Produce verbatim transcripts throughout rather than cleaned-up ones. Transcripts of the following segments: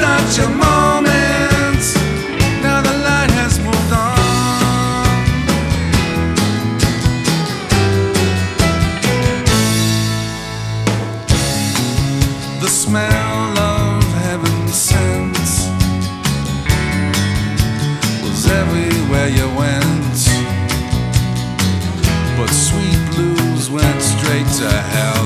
not your moment. Now the light has moved on. The smell of heaven sent was everywhere you went, but sweet blues went straight to hell.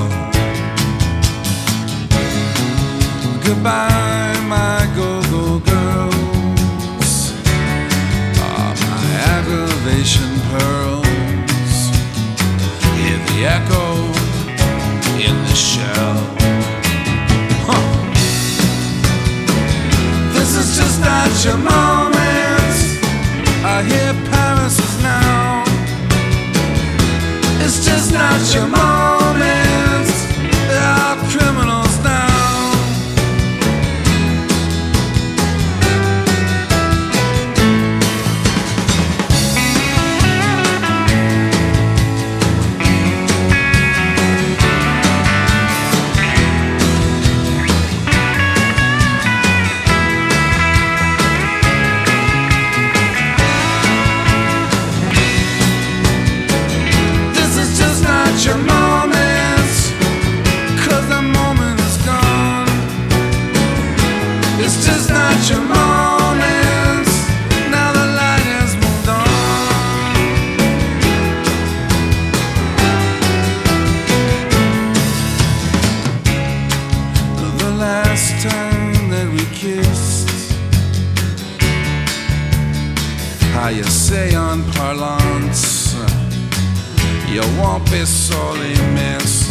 Goodbye, my go-go girls, ah, my aggravation pearls. Hear the echo in the shell. Huh. This is just not your moment. I hear Paris is now. It's just not your moment. There are criminals now. Your moment, 'cause the moment is gone. It's just not your moment. Now the light has moved on. The last time that we kissed, how you say on parlance, you won't be sorely missed.